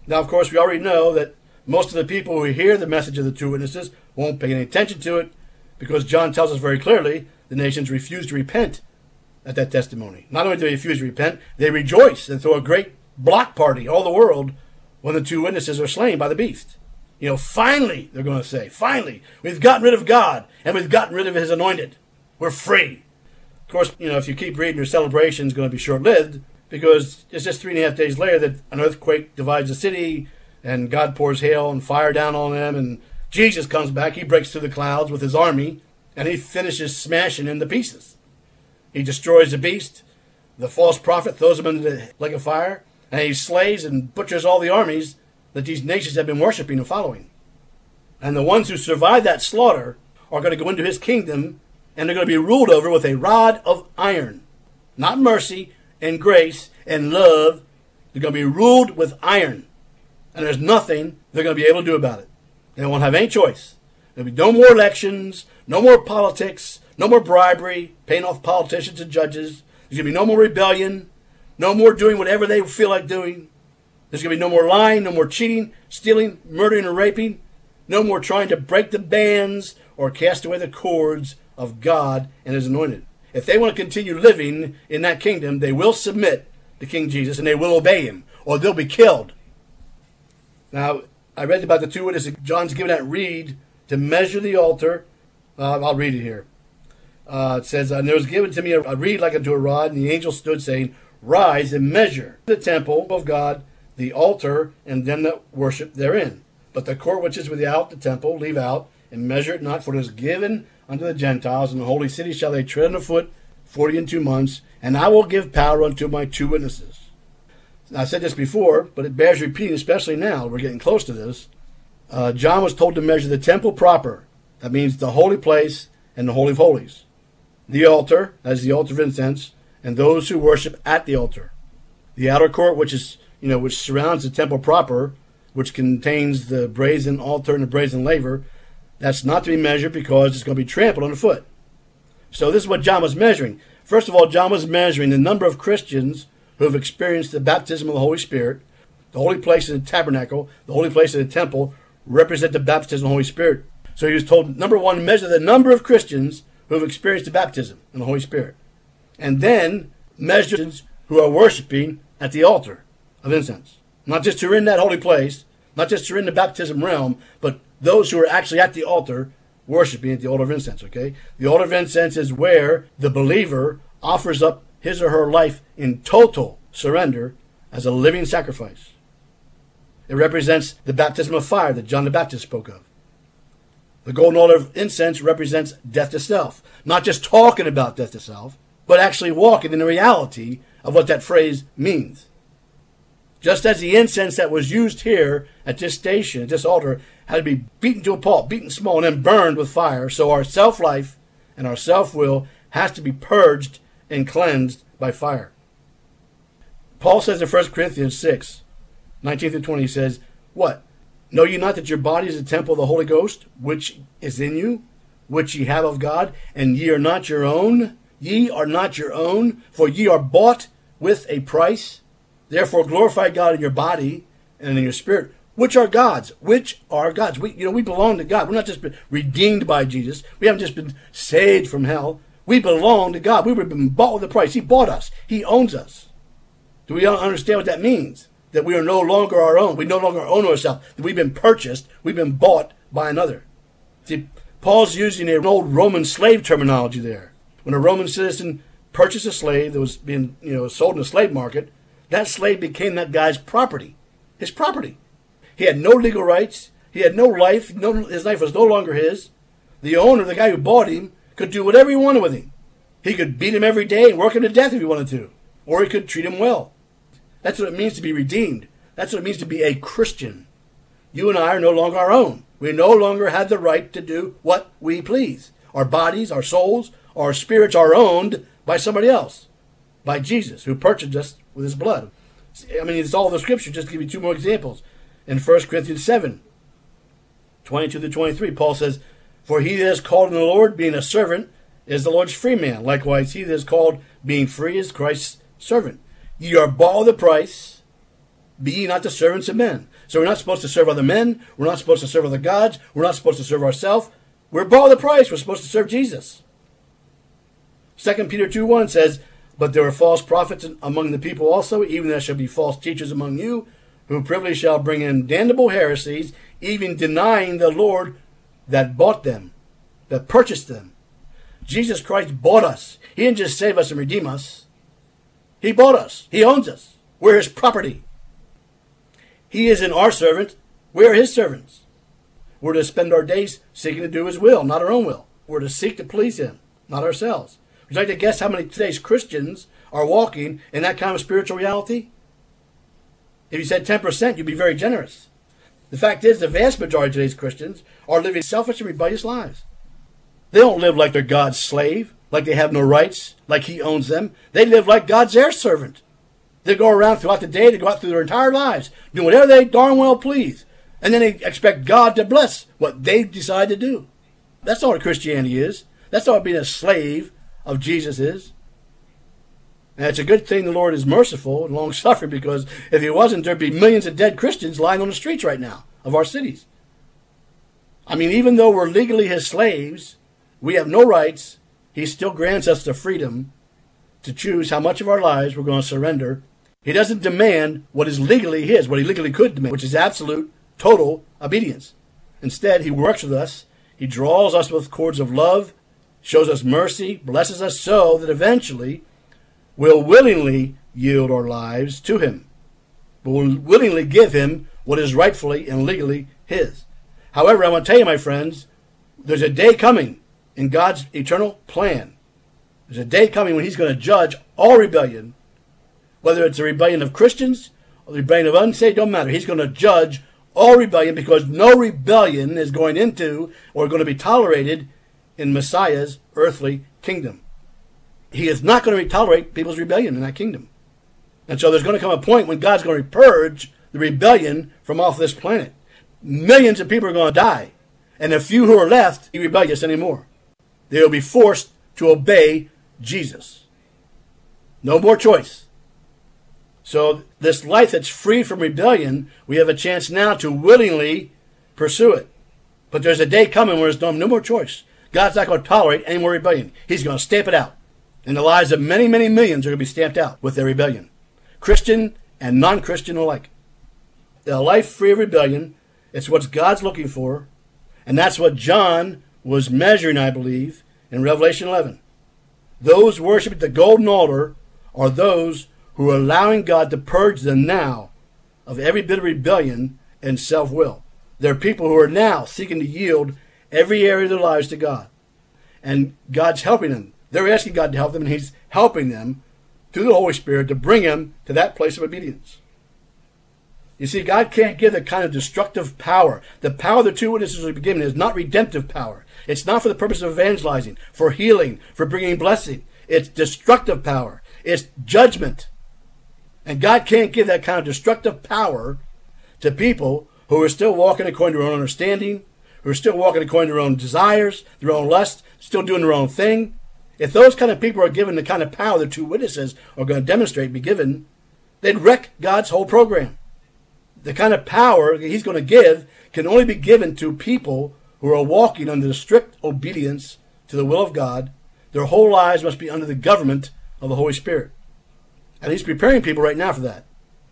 Now, of course, we already know that most of the people who hear the message of the two witnesses won't pay any attention to it because John tells us very clearly the nations refuse to repent at that testimony. Not only do they refuse to repent, they rejoice and throw a great block party all the world when the two witnesses are slain by the beast. Finally, they're going to say, finally, we've gotten rid of God and we've gotten rid of his anointed. We're free. Of course, if you keep reading, your celebration is going to be short-lived because it's just 3.5 days later that an earthquake divides the city and God pours hail and fire down on them and Jesus comes back. He breaks through the clouds with his army and he finishes smashing into pieces. He destroys the beast. The false prophet throws him into the lake of fire and he slays and butchers all the armies that these nations have been worshiping and following. And the ones who survive that slaughter are going to go into his kingdom and they're going to be ruled over with a rod of iron. Not mercy and grace and love. They're going to be ruled with iron. And there's nothing they're going to be able to do about it. They won't have any choice. There'll be no more elections, no more politics, no more bribery, paying off politicians and judges. There's going to be no more rebellion, no more doing whatever they feel like doing. There's going to be no more lying, no more cheating, stealing, murdering, or raping. No more trying to break the bands or cast away the cords of God and his anointed. If they want to continue living in that kingdom, they will submit to King Jesus and they will obey him or they'll be killed. Now, I read about the two witnesses. John's given that reed to measure the altar. I'll read it here. It says, and there was given to me a reed like unto a rod, and the angel stood saying, rise and measure the temple of God, the altar, and them that worship therein. But the court which is without the temple leave out, and measure it not, for it is given unto the Gentiles, and the holy city shall they tread under foot 42 months, and I will give power unto my two witnesses. Now, I said this before, but it bears repeating, especially now. We're getting close to this. John was told to measure the temple proper. That means the holy place and the Holy of Holies. The altar, as the altar of incense, and those who worship at the altar. The outer court, which is, which surrounds the temple proper, which contains the brazen altar and the brazen laver, that's not to be measured because it's going to be trampled underfoot. So this is what John was measuring. First of all, John was measuring the number of Christians who have experienced the baptism of the Holy Spirit. The holy place in the tabernacle, the holy place in the temple, represent the baptism of the Holy Spirit. So he was told, number one, measure the number of Christians who have experienced the baptism in the Holy Spirit. And then measure those who are worshiping at the altar of incense. Not just who are in that holy place, not just who are in the baptism realm, but those who are actually at the altar worshiping at the altar of incense, okay? The altar of incense is where the believer offers up his or her life in total surrender as a living sacrifice. It represents the baptism of fire that John the Baptist spoke of. The golden altar of incense represents death to self. Not just talking about death to self, but actually walking in the reality of what that phrase means. Just as the incense that was used here at this station, at this altar, had to be beaten to a pulp, beaten small, and then burned with fire, so our self-life and our self-will has to be purged and cleansed by fire. Paul says in 1 Corinthians 6, 19 through 20, he says, what? Know ye not that your body is a temple of the Holy Ghost, which is in you, which ye have of God, and ye are not your own? Ye are not your own, for ye are bought with a price. Therefore glorify God in your body and in your spirit, which are God's. Which are God's. We belong to God. We're not just been redeemed by Jesus. We haven't just been saved from hell. We belong to God. We've been bought with a price. He bought us. He owns us. Do we understand what that means? That we are no longer our own. We no longer own ourselves. That we've been purchased. We've been bought by another. See, Paul's using an old Roman slave terminology there. When a Roman citizen purchased a slave that was being sold in the slave market, that slave became that guy's property. His property. He had no legal rights. He had no life. His life was no longer his. The owner, the guy who bought him, could do whatever he wanted with him. He could beat him every day and work him to death if he wanted to. Or he could treat him well. That's what it means to be redeemed. That's what it means to be a Christian. You and I are no longer our own. We no longer have the right to do what we please. Our bodies, our souls, our spirits are owned by somebody else. By Jesus, who purchased us with his blood. I mean, it's all the scripture. Just to give you two more examples. In 1 Corinthians 7, 22 to 23, Paul says, for he that is called in the Lord, being a servant, is the Lord's free man. Likewise, he that is called being free is Christ's servant. Ye are bought with a price. be ye not the servants of men. So we're not supposed to serve other men. We're not supposed to serve other gods. We're not supposed to serve ourselves. We're bought with a price. We're supposed to serve Jesus. 2 Peter 2:1 says, but there are false prophets among the people also, even there shall be false teachers among you, who privily shall bring in damnable heresies, even denying the Lord that bought them, that purchased them. Jesus Christ bought us. He didn't just save us and redeem us. He bought us. He owns us. We're his property. He isn't our servant. We're his servants. We're to spend our days seeking to do his will, not our own will. We're to seek to please him, not ourselves. Would you like to guess how many of today's Christians are walking in that kind of spiritual reality? If you said 10%, you'd be very generous. The fact is, the vast majority of today's Christians are living selfish and rebellious lives. They don't live like they're God's slave, like they have no rights, like he owns them. They live like God's heir servant. They go around throughout the day, they go out through their entire lives, doing whatever they darn well please. And then they expect God to bless what they decide to do. That's not what Christianity is. That's not what being a slave of Jesus is. And it's a good thing the Lord is merciful and long-suffering, because if he wasn't, there'd be millions of dead Christians lying on the streets right now of our cities. I mean, even though we're legally his slaves, we have no rights, he still grants us the freedom to choose how much of our lives we're going to surrender. He doesn't demand what is legally his, what he legally could demand, which is absolute, total obedience. Instead, he works with us. He draws us with cords of love, shows us mercy, blesses us so that eventually we'll willingly yield our lives to him. But we'll willingly give him what is rightfully and legally his. However, I want to tell you, my friends, there's a day coming in God's eternal plan. There's a day coming when he's going to judge all rebellion, whether it's a rebellion of Christians or the rebellion of unsaved, don't matter. He's going to judge all rebellion, because no rebellion is going into or going to be tolerated in Messiah's earthly kingdom. He is not going to tolerate people's rebellion in that kingdom. And so there's going to come a point when God's going to purge the rebellion from off this planet. Millions of people are going to die, and the few who are left be rebellious anymore. They will be forced to obey Jesus. No more choice. So this life that's free from rebellion, we have a chance now to willingly pursue it. But there's a day coming where there's no more choice. God's not going to tolerate any more rebellion. He's going to stamp it out. And the lives of many, many millions are going to be stamped out with their rebellion. Christian and non-Christian alike. A life free of rebellion, it's what God's looking for. And that's what John was measuring, I believe, in Revelation 11. Those worshiping the golden altar are those who are allowing God to purge them now of every bit of rebellion and self-will. They're people who are now seeking to yield every area of their lives to God. And God's helping them. They're asking God to help them, and he's helping them through the Holy Spirit to bring them to that place of obedience. You see, God can't give the kind of destructive power. The power the two witnesses will be given is not redemptive power. It's not for the purpose of evangelizing, for healing, for bringing blessing. It's destructive power. It's judgment. And God can't give that kind of destructive power to people who are still walking according to their own understanding, who are still walking according to their own desires, their own lust, still doing their own thing. If those kind of people are given the kind of power the two witnesses are going to demonstrate, be given, they'd wreck God's whole program. The kind of power he's going to give can only be given to people who are walking under the strict obedience to the will of God. Their whole lives must be under the government of the Holy Spirit. And he's preparing people right now for that.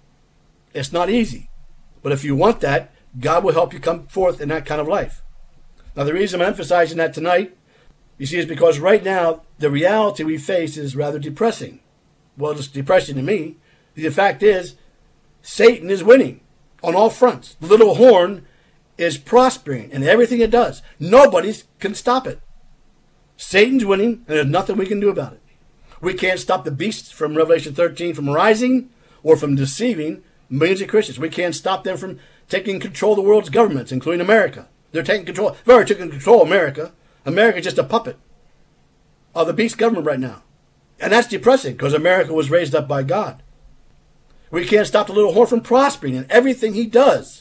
It's not easy. But if you want that, God will help you come forth in that kind of life. Now, the reason I'm emphasizing that tonight, you see, is because right now, the reality we face is rather depressing. Well, it's depressing to me. The fact is, Satan is winning on all fronts. The little horn is prospering in everything it does. Nobody can stop it. Satan's winning, and there's nothing we can do about it. We can't stop the beasts from Revelation 13 from rising or from deceiving millions of Christians. We can't stop them from taking control of the world's governments, including America. They're taking control. They've already taken control of America. America's just a puppet of the beast government right now. And that's depressing, because America was raised up by God. We can't stop the little horn from prospering in everything he does.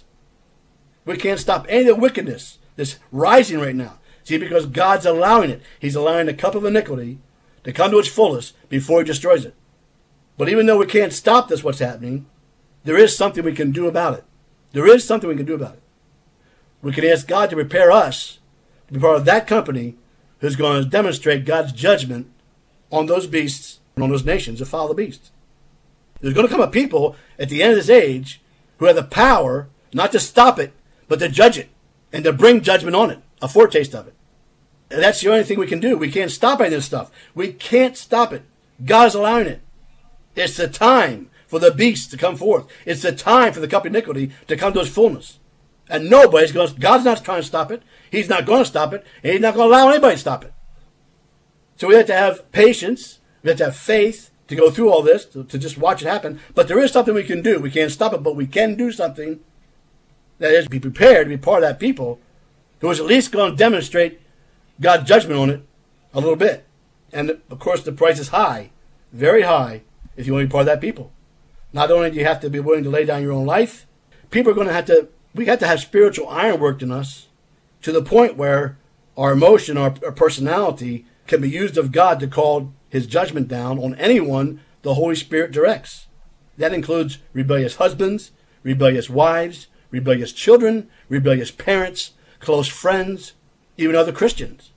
We can't stop any of the wickedness that's rising right now. See, because God's allowing it. He's allowing the cup of iniquity to come to its fullest before he destroys it. But even though we can't stop this, what's happening, there is something we can do about it. There is something we can do about it. We can ask God to prepare us to be part of that company who's going to demonstrate God's judgment on those beasts and on those nations that follow the beast. There's going to come a people at the end of this age who have the power not to stop it, but to judge it and to bring judgment on it, a foretaste of it. And that's the only thing we can do. We can't stop any of this stuff. We can't stop it. God's allowing it. It's the time for the beast to come forth. It's the time for the cup of iniquity to come to its fullness. And God's not trying to stop it. He's not going to stop it. And he's not going to allow anybody to stop it. So we have to have patience. We have to have faith to go through all this, to just watch it happen. But there is something we can do. We can't stop it, but we can do something. That is, be prepared to be part of that people who is at least going to demonstrate God's judgment on it a little bit. And, of course, the price is high, very high, if you want to be part of that people. Not only do you have to be willing to lay down your own life, people are going to we have to have spiritual iron worked in us to the point where our emotion, our personality can be used of God to call his judgment down on anyone the Holy Spirit directs. That includes rebellious husbands, rebellious wives, rebellious children, rebellious parents, close friends, even other Christians.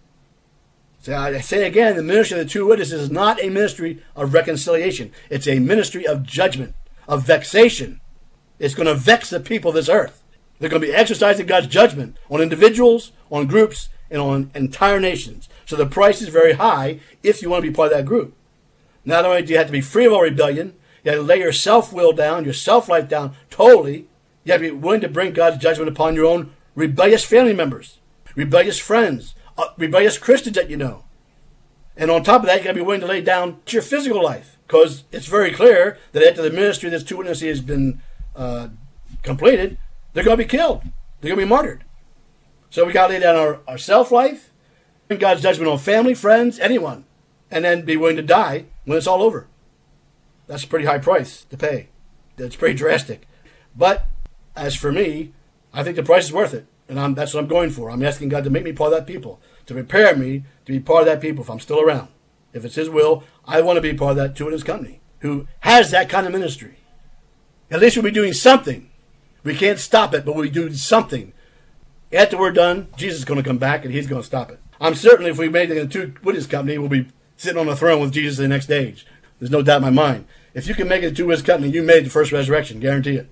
So I say again, the ministry of the two witnesses is not a ministry of reconciliation. It's a ministry of judgment, of vexation. It's going to vex the people of this earth. They're going to be exercising God's judgment on individuals, on groups, and on entire nations. So the price is very high if you want to be part of that group. Not only do you have to be free of all rebellion, you have to lay your self-will down, your self-life down totally. You have to be willing to bring God's judgment upon your own rebellious family members, rebellious friends, rebellious Christians that you know. And on top of that, you got to be willing to lay down your physical life, because it's very clear that after the ministry of this two witnesses has been completed, they're going to be killed. They're going to be martyred. So we got to lay down our self-life, bring God's judgment on family, friends, anyone, and then be willing to die when it's all over. That's a pretty high price to pay. It's pretty drastic. But as for me, I think the price is worth it. And that's what I'm going for. I'm asking God to make me part of that people, to prepare me to be part of that people if I'm still around. If it's his will, I want to be part of that two witness company who has that kind of ministry. At least we'll be doing something. We can't stop it, but we'll be doing something. After we're done, Jesus is going to come back and he's going to stop it. I'm certain if we made it a two witness company, we'll be sitting on the throne with Jesus in the next age. There's no doubt in my mind. If you can make it a two witness company, you made the first resurrection. Guarantee it.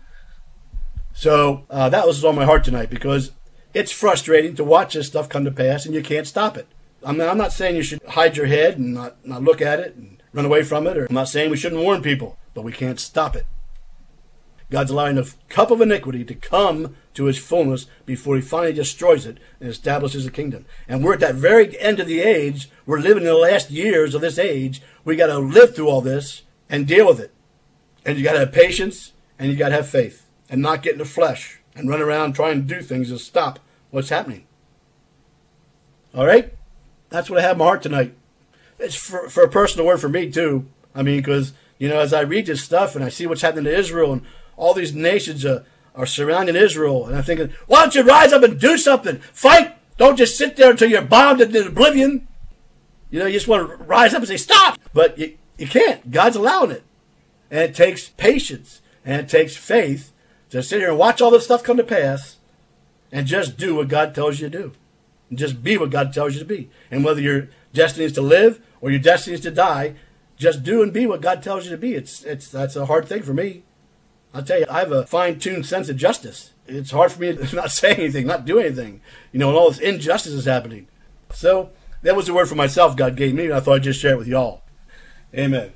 So that was on my heart tonight, because it's frustrating to watch this stuff come to pass and you can't stop it. I'm not saying you should hide your head and not look at it and run away from it. Or I'm not saying we shouldn't warn people, but we can't stop it. God's allowing the cup of iniquity to come to its fullness before he finally destroys it and establishes a kingdom. And we're at that very end of the age. We're living in the last years of this age. We got to live through all this and deal with it. And you got to have patience and you got to have faith and not get in the flesh and run around trying to do things to stop what's happening. All right? That's what I have in my heart tonight. It's for a personal word for me, too. I mean, because, as I read this stuff and I see what's happening to Israel and all these nations are surrounding Israel, and I'm thinking, why don't you rise up and do something? Fight! Don't just sit there until you're bombed into oblivion. You just want to rise up and say, stop! But you can't. God's allowing it. And it takes patience and it takes faith to sit here and watch all this stuff come to pass and just do what God tells you to do. And just be what God tells you to be. And whether your destiny is to live or your destiny is to die, just do and be what God tells you to be. That's a hard thing for me. I'll tell you, I have a fine-tuned sense of justice. It's hard for me to not say anything, not do anything, and all this injustice is happening. So that was the word for myself God gave me, and I thought I'd just share it with y'all. Amen.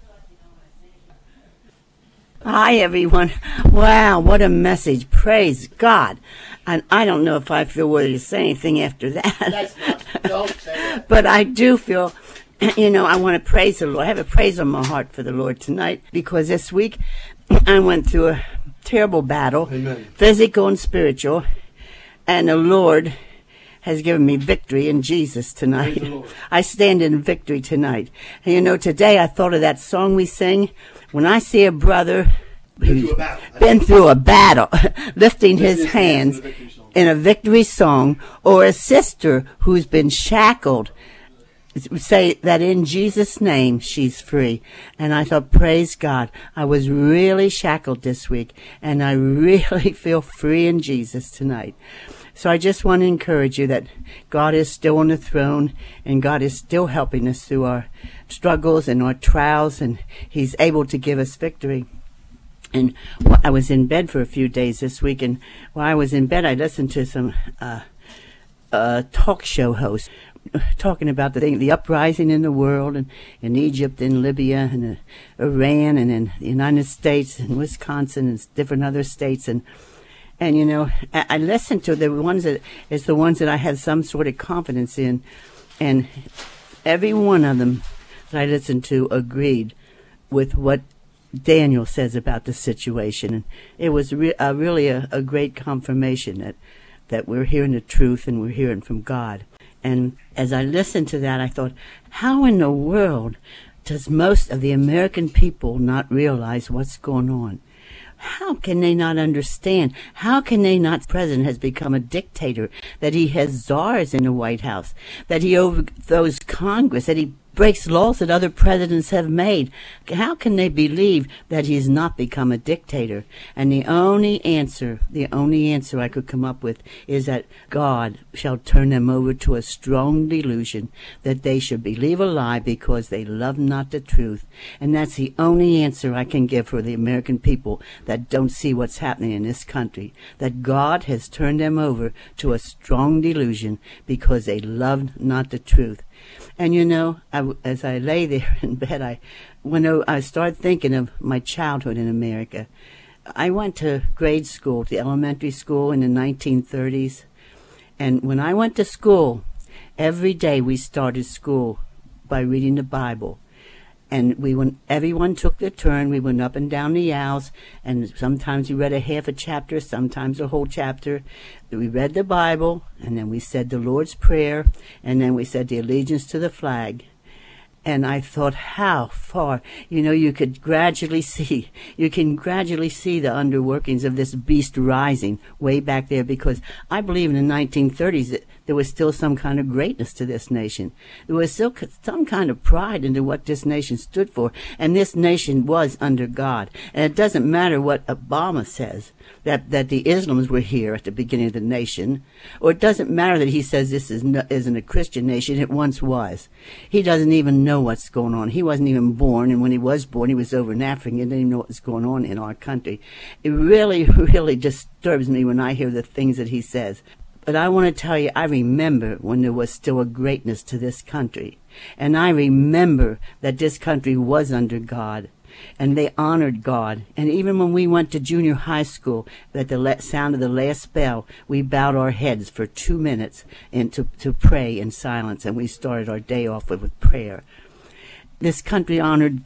Hi, everyone. Wow, what a message. Praise God. And I don't know if I feel worthy to say anything after that. Don't say that. But I do feel, I want to praise the Lord. I have a praise on my heart for the Lord tonight, because this week I went through a terrible battle, Amen. Physical and spiritual, and the Lord has given me victory in Jesus tonight. I stand in victory tonight. And today I thought of that song we sing, when I see a brother who's been through a battle, lifting his hands in a victory song, or a sister who's been shackled say that in Jesus' name she's free. And I thought, praise God, I was really shackled this week, and I really feel free in Jesus tonight. So I just want to encourage you that God is still on the throne, and God is still helping us through our struggles and our trials, and He's able to give us victory. And I was in bed for a few days this week, and while I was in bed, I listened to some talk show hosts talking about the uprising in the world, and in Egypt and Libya and Iran and in the United States and Wisconsin and different other states. And you know, I listened to the ones that I have some sort of confidence in, and every one of them that I listened to agreed with what Daniel says about the situation. And it was really a great confirmation that we're hearing the truth and we're hearing from God. And as I listened to that, I thought, how in the world does most of the American people not realize what's going on? How can they not understand? How can they not? The president has become a dictator, that he has czars in the White House, that he overthrows Congress, that he breaks laws that other presidents have made. How can they believe that he's not become a dictator? And the only answer I could come up with is that God shall turn them over to a strong delusion, that they should believe a lie because they love not the truth. And that's the only answer I can give for the American people that don't see what's happening in this country, that God has turned them over to a strong delusion because they love not the truth. And you know, as I lay there in bed, when I started thinking of my childhood in America. I went to grade school, the elementary school in the 1930s. And when I went to school, every day we started school by reading the Bible. And everyone took their turn. We went up and down the aisles, and sometimes we read a half a chapter, sometimes a whole chapter. We read the Bible, and then we said the Lord's Prayer, and then we said the allegiance to the flag. And I thought, how far, you can gradually see the underworkings of this beast rising way back there, because I believe in the 1930s that there was still some kind of greatness to this nation. There was still some kind of pride into what this nation stood for, and this nation was under God. And it doesn't matter what Obama says, that the Islams were here at the beginning of the nation, or it doesn't matter that he says this isn't a Christian nation. It once was. He doesn't even know what's going on. He wasn't even born, and when he was born, he was over in Africa. He didn't even know what was going on in our country. It really, really disturbs me when I hear the things that he says. But I want to tell you, I remember when there was still a greatness to this country. And I remember that this country was under God. And they honored God. And even when we went to junior high school, at the sound of the last bell, we bowed our heads for 2 minutes and to pray in silence. And we started our day off with prayer. This country honored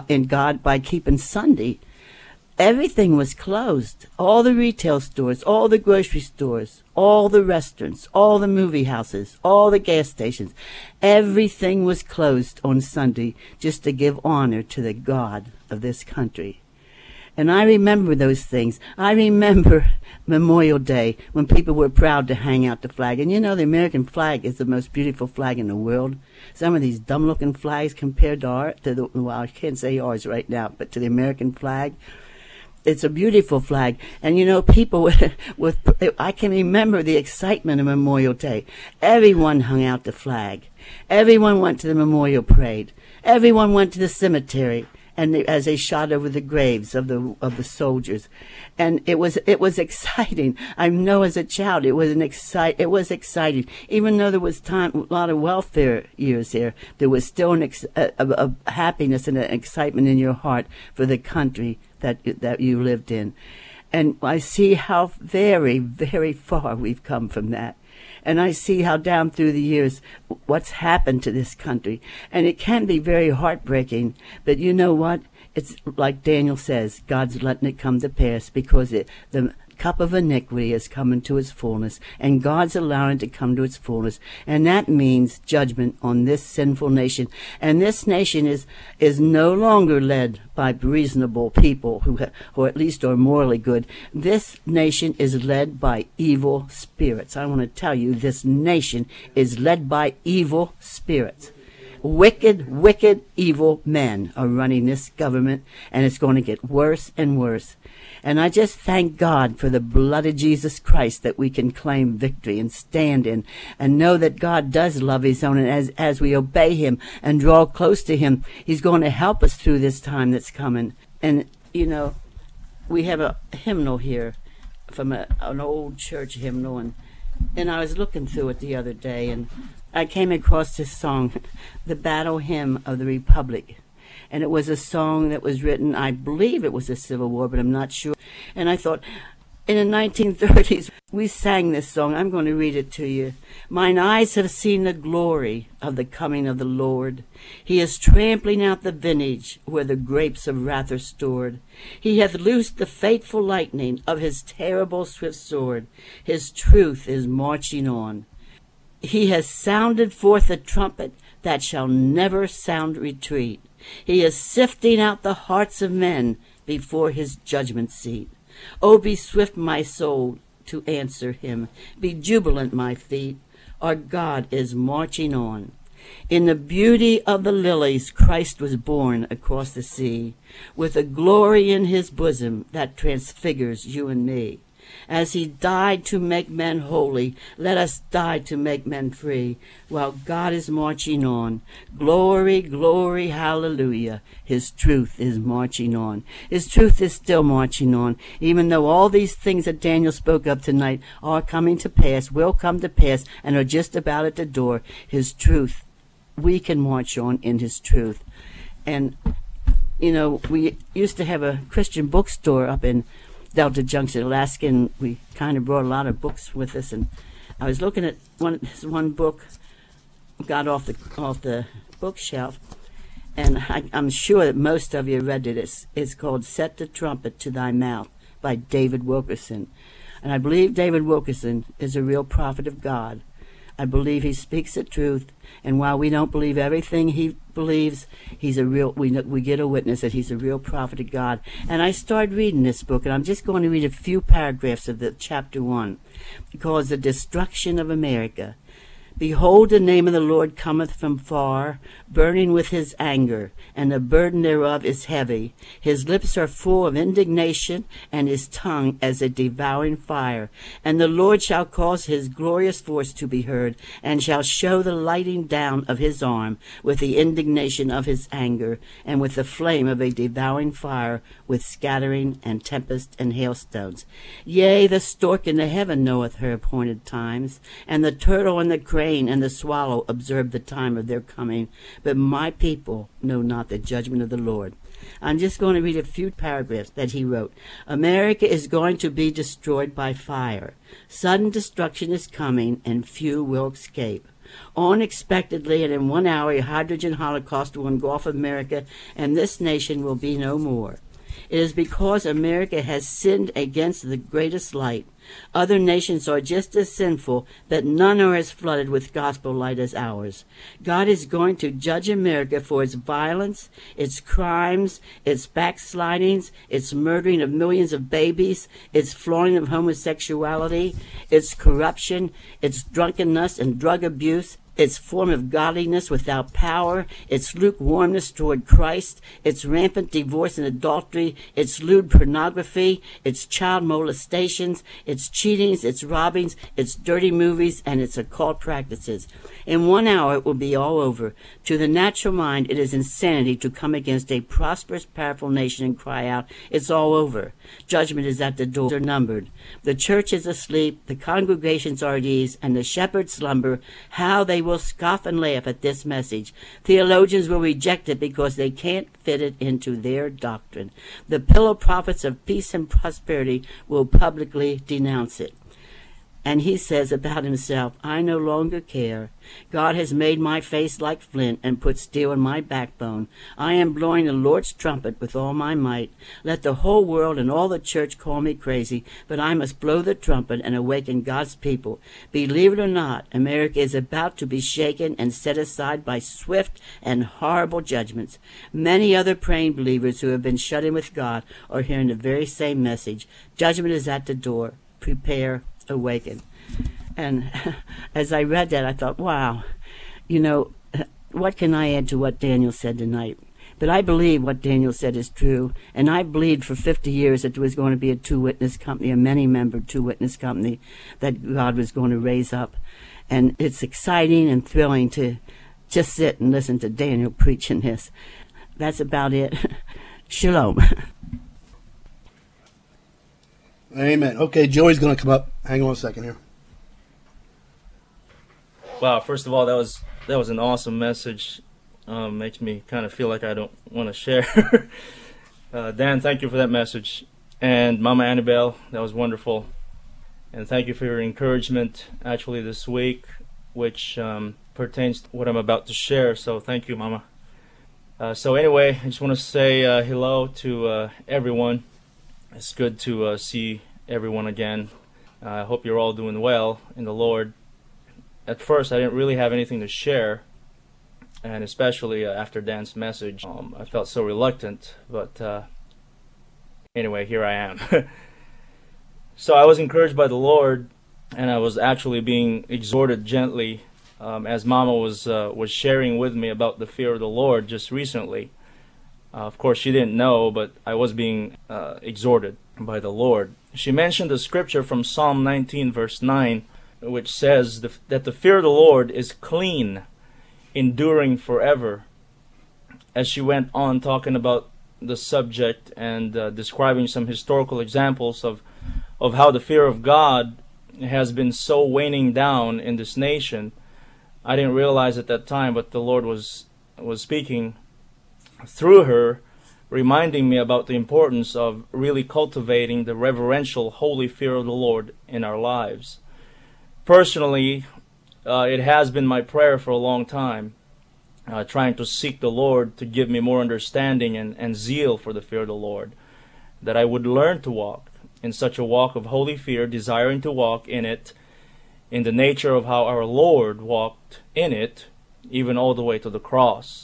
God by keeping Sunday. Everything was closed. All the retail stores, all the grocery stores, all the restaurants, all the movie houses, all the gas stations. Everything was closed on Sunday just to give honor to the God of this country. And I remember those things. I remember Memorial Day when people were proud to hang out the flag. And the American flag is the most beautiful flag in the world. Some of these dumb-looking flags compared to I can't say ours right now, but to the American flag, it's a beautiful flag. And people I can remember the excitement of Memorial Day. Everyone hung out the flag. Everyone went to the memorial parade. Everyone went to the cemetery, and as they shot over the graves of the soldiers. And it was exciting. I know as a child it was exciting. Even though there was a lot of welfare years there was still a happiness and an excitement in your heart for the country that you lived in. And I see how very, very far we've come from that. And I see how down through the years what's happened to this country. And it can be very heartbreaking. But you know what? It's like Daniel says, God's letting it come to pass because the cup of iniquity is coming to its fullness, and God's allowing it to come to its fullness. And that means judgment on this sinful nation. And this nation is no longer led by reasonable people who at least are morally good. This nation is led by evil spirits. I want to tell you, this nation is led by evil spirits. Wicked, wicked, evil men are running this government, and it's going to get worse and worse. And I just thank God for the blood of Jesus Christ that we can claim victory and stand in and know that God does love his own. And as we obey him and draw close to him, he's going to help us through this time that's coming. And, you know, we have a hymnal here from an old church hymnal, and I was looking through it the other day, and I came across this song, The Battle Hymn of the Republic. And it was a song that was written, I believe it was the Civil War, but I'm not sure. And I thought, in the 1930s, we sang this song. I'm going to read it to you. Mine eyes have seen the glory of the coming of the Lord. He is trampling out the vintage where the grapes of wrath are stored. He hath loosed the fateful lightning of his terrible swift sword. His truth is marching on. He has sounded forth a trumpet that shall never sound retreat. He is sifting out the hearts of men before his judgment seat. Oh, be swift, my soul, to answer him. Be jubilant, my feet. Our God is marching on. In the beauty of the lilies, Christ was born across the sea, with a glory in his bosom that transfigures you and me. As he died to make men holy, let us die to make men free, while God is marching on. Glory, glory, hallelujah. His truth is marching on. His truth is still marching on, even though all these things that Daniel spoke of tonight are coming to pass, will come to pass, and are just about at the door. His truth, we can march on in his truth. And, you know, we used to have a Christian bookstore up in Delta Junction, Alaska, and we kind of brought a lot of books with us. And I was looking at one book, got off the bookshelf, and I'm sure that most of you read it. It's called "Set the Trumpet to Thy Mouth" by David Wilkerson, and I believe David Wilkerson is a real prophet of God. I believe he speaks the truth, and while we don't believe everything he believes, he's a real. We get a witness that he's a real prophet of God. And I started reading this book, and I'm just going to read a few paragraphs of the chapter 1, called "The Destruction of America." Behold, the name of the Lord cometh from far, burning with his anger, and the burden thereof is heavy. His lips are full of indignation, and his tongue as a devouring fire. And the Lord shall cause his glorious voice to be heard, and shall show the lighting down of his arm, with the indignation of his anger, and with the flame of a devouring fire, with scattering and tempest and hailstones. Yea, the stork in the heaven knoweth her appointed times, and the turtle and the crane and the swallow observe the time of their coming, but my people know not the judgment of the Lord. I'm just going to read a few paragraphs that he wrote. America is going to be destroyed by fire. Sudden destruction is coming, and few will escape. Unexpectedly, and in 1 hour, a hydrogen holocaust will engulf America, and this nation will be no more. It is because America has sinned against the greatest light. Other nations are just as sinful, but none are as flooded with gospel light as ours. God is going to judge America for its violence, its crimes, its backslidings, its murdering of millions of babies, its flaunting of homosexuality, its corruption, its drunkenness and drug abuse, its form of godliness without power, its lukewarmness toward Christ, its rampant divorce and adultery, its lewd pornography, its child molestations, its cheatings, its robbings, its dirty movies, and its occult practices. In 1 hour it will be all over. To the natural mind, it is insanity to come against a prosperous, powerful nation and cry out, "It's all over." Judgment is at the door. Are numbered. The church is asleep, the congregations are at ease, and the shepherds slumber. How they will scoff and laugh at this message. Theologians will reject it because they can't fit it into their doctrine. The pillow prophets of peace and prosperity will publicly denounce it. And he says about himself, "I no longer care. God has made my face like flint and put steel in my backbone. I am blowing the Lord's trumpet with all my might. Let the whole world and all the church call me crazy, but I must blow the trumpet and awaken God's people. Believe it or not, America is about to be shaken and set aside by swift and horrible judgments. Many other praying believers who have been shut in with God are hearing the very same message. Judgment is at the door. Prepare, awaken." And as I read that, I thought, wow, you know, What can I add to what Daniel said tonight? But I believe what Daniel said is true, and I believed for 50 years that there was going to be a two-witness company, a many-member two-witness company that God was going to raise up. And it's exciting and thrilling to just sit and listen to Daniel preaching this. That's about it. Shalom. Amen. Okay, Joey's going to come up. Hang on a second here. Wow, first of all, that was an awesome message. Makes me kind of feel like I don't want to share. Dan, thank you for that message. And Mama Annabelle, that was wonderful. And thank you for your encouragement, actually, this week, which pertains to what I'm about to share. So thank you, Mama. So anyway, I just want to say hello to everyone. It's good to see everyone again. I hope you're all doing well in the Lord. At first, I didn't really have anything to share. And especially after Dan's message, I felt so reluctant. But anyway, here I am. So I was encouraged by the Lord, and I was actually being exhorted gently as Mama was sharing with me about the fear of the Lord just recently. Of course, she didn't know, but I was being exhorted by the Lord. She mentioned the scripture from Psalm 19, verse 9, which says that the fear of the Lord is clean, enduring forever. As she went on talking about the subject and describing some historical examples of how the fear of God has been so waning down in this nation, I didn't realize at that time, but the Lord was speaking through her, reminding me about the importance of really cultivating the reverential, holy fear of the Lord in our lives. Personally, it has been my prayer for a long time, trying to seek the Lord to give me more understanding and zeal for the fear of the Lord, that I would learn to walk in such a walk of holy fear, desiring to walk in it, in the nature of how our Lord walked in it, even all the way to the cross.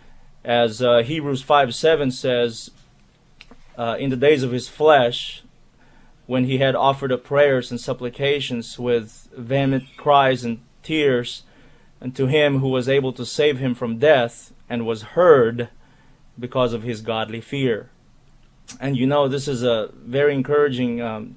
As Hebrews 5:7 says, in the days of his flesh, when he had offered up prayers and supplications with vehement cries and tears unto him who was able to save him from death, and was heard because of his godly fear. And you know, this is very encouraging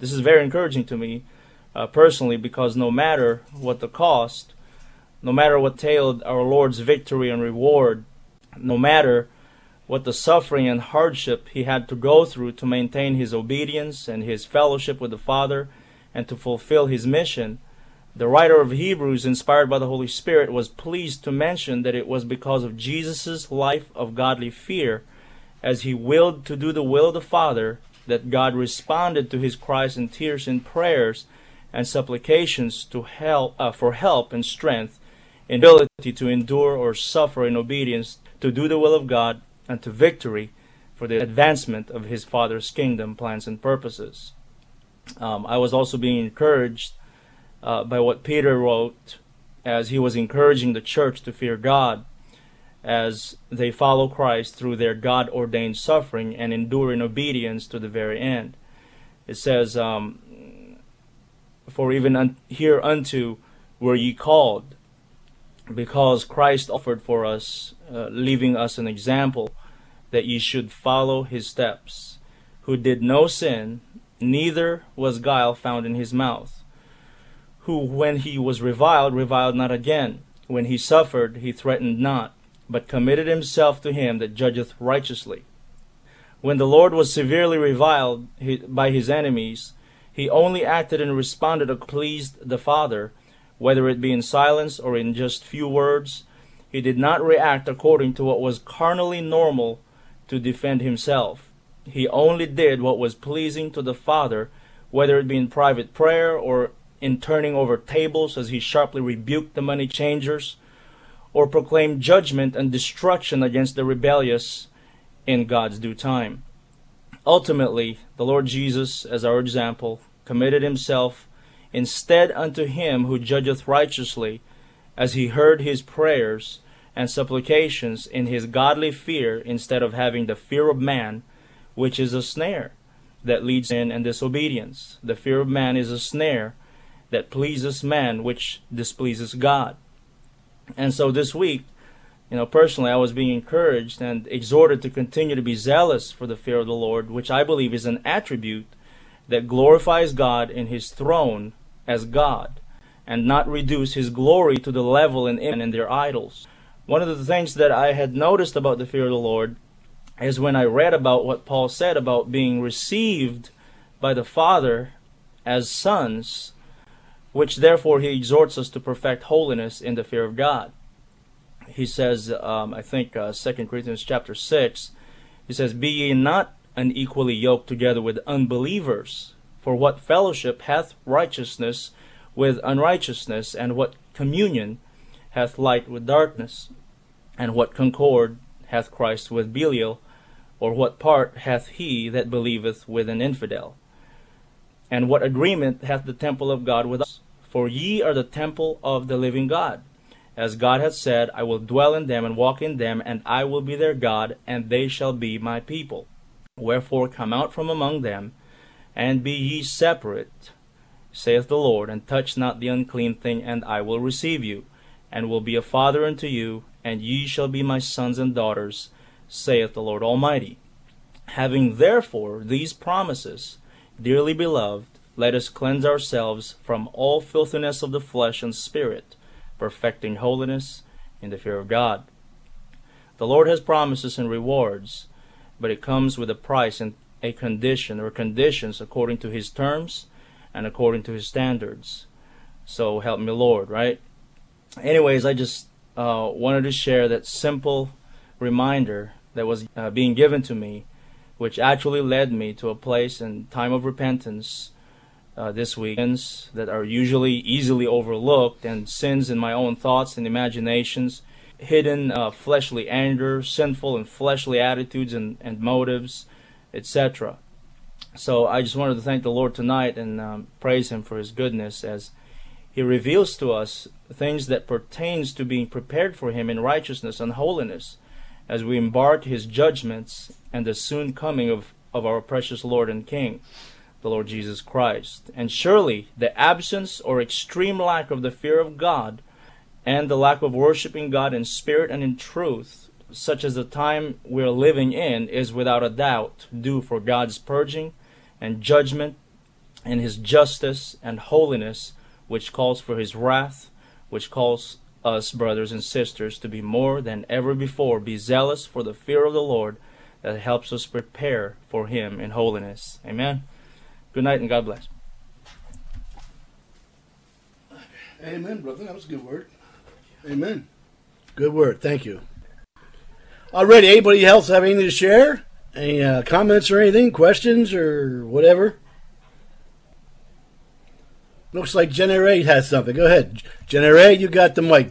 to me personally, because no matter what the cost, no matter what entailed our Lord's victory and reward, no matter what the suffering and hardship he had to go through to maintain his obedience and his fellowship with the Father and to fulfill his mission, the writer of Hebrews, inspired by the Holy Spirit, was pleased to mention that it was because of Jesus' life of godly fear, as he willed to do the will of the Father, that God responded to his cries and tears in prayers and supplications for help and strength, in ability to endure or suffer in obedience, to do the will of God, and to victory for the advancement of his Father's kingdom plans and purposes. I was also being encouraged by what Peter wrote as he was encouraging the church to fear God as they follow Christ through their God-ordained suffering and endure in obedience to the very end. It says, for even hereunto were ye called, because Christ offered for us, leaving us an example, that ye should follow his steps, who did no sin, neither was guile found in his mouth, who when he was reviled not again, when he suffered he threatened not, but committed himself to him that judgeth righteously. When the Lord was severely reviled by his enemies, he only acted and responded or pleased the Father, whether it be in silence or in just few words. He did not react according to what was carnally normal to defend himself. He only did what was pleasing to the Father, whether it be in private prayer or in turning over tables as he sharply rebuked the money changers, or proclaimed judgment and destruction against the rebellious in God's due time. Ultimately, the Lord Jesus, as our example, committed himself instead unto him who judgeth righteously, as he heard his prayers and supplications in his godly fear, instead of having the fear of man, which is a snare that leads in and disobedience. The fear of man is a snare that pleases man, which displeases God. And so this week, Personally, I was being encouraged and exhorted to continue to be zealous for the fear of the Lord, which I believe is an attribute that glorifies God in His throne as God, and not reduce His glory to the level and in their idols. One of the things that I had noticed about the fear of the Lord is when I read about what Paul said about being received by the Father as sons, which therefore he exhorts us to perfect holiness in the fear of God. He says, I think 2 Corinthians chapter 6, he says, "Be ye not unequally yoked together with unbelievers, for what fellowship hath righteousness with unrighteousness, and what communion hath light with darkness, and what concord hath Christ with Belial, or what part hath he that believeth with an infidel? And what agreement hath the temple of God with us? For ye are the temple of the living God. As God hath said, I will dwell in them and walk in them, and I will be their God, and they shall be my people. Wherefore come out from among them, and be ye separate, saith the Lord, and touch not the unclean thing, and I will receive you, and will be a father unto you, and ye shall be my sons and daughters, saith the Lord Almighty. Having therefore these promises, dearly beloved, let us cleanse ourselves from all filthiness of the flesh and spirit, perfecting holiness in the fear of God." The Lord has promises and rewards, but it comes with a price and a condition or conditions according to His terms and according to His standards. So help me, Lord, right? Anyways, I just wanted to share that simple reminder that was being given to me, which actually led me to a place and time of repentance this week that are usually easily overlooked, and sins in my own thoughts and imaginations, hidden fleshly anger, sinful and fleshly attitudes and motives, etc. So I just wanted to thank the Lord tonight and praise Him for His goodness as He reveals to us things that pertains to being prepared for Him in righteousness and holiness as we embark His judgments and the soon coming of our precious Lord and King, the Lord Jesus Christ. And surely the absence or extreme lack of the fear of God and the lack of worshiping God in spirit and in truth, such as the time we're living in, is without a doubt due for God's purging and judgment and His justice and holiness, which calls for His wrath, which calls us, brothers and sisters, to be more than ever before, be zealous for the fear of the Lord that helps us prepare for Him in holiness. Amen. Good night and God bless. Amen, brother. That was a good word. Amen. Good word. Thank you. Alrighty, anybody else have anything to share? Any comments or anything? Questions or whatever? Looks like Jenna Ray has something. Go ahead. Jenna Ray, you got the mic.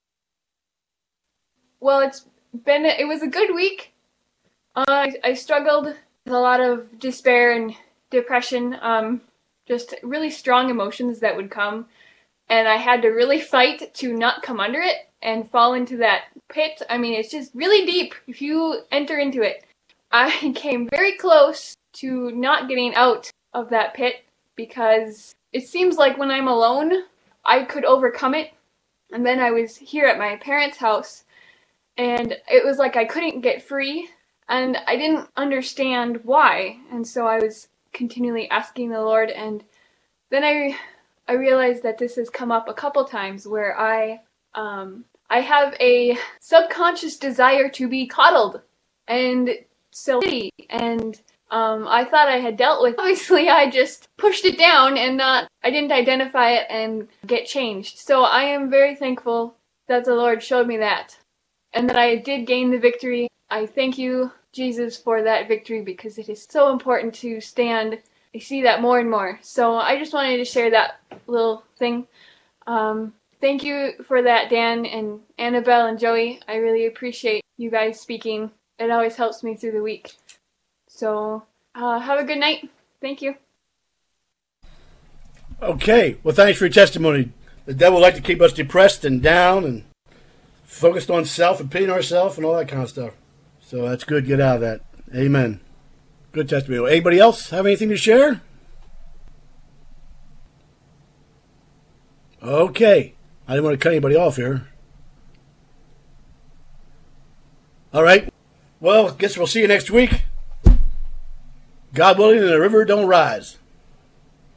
Well, it was a good week. I struggled with a lot of despair and depression, just really strong emotions that would come, and I had to really fight to not come under it and fall into that pit. I mean, it's just really deep if you enter into it. I came very close to not getting out of that pit because it seems like when I'm alone, I could overcome it. And then I was here at my parents' house, and it was like I couldn't get free, and I didn't understand why. And so I was continually asking the Lord, and then I realized that this has come up a couple times where I have a subconscious desire to be coddled and so and I thought I had dealt with. Obviously, I just pushed it down and I didn't identify it and get changed. So I am very thankful that the Lord showed me that and that I did gain the victory. I thank you, Jesus, for that victory because it is so important to stand. I see that more and more. So I just wanted to share that little thing. Thank you for that, Dan and Annabelle and Joey. I really appreciate you guys speaking. It always helps me through the week. So, have a good night. Thank you. Okay. Well, thanks for your testimony. The devil would like to keep us depressed and down and focused on self and pitying ourselves and all that kind of stuff. So that's good. Get out of that. Amen. Good testimony. Anybody else have anything to share? Okay. I didn't want to cut anybody off here. All right. Well, guess we'll see you next week. God willing, and the river don't rise.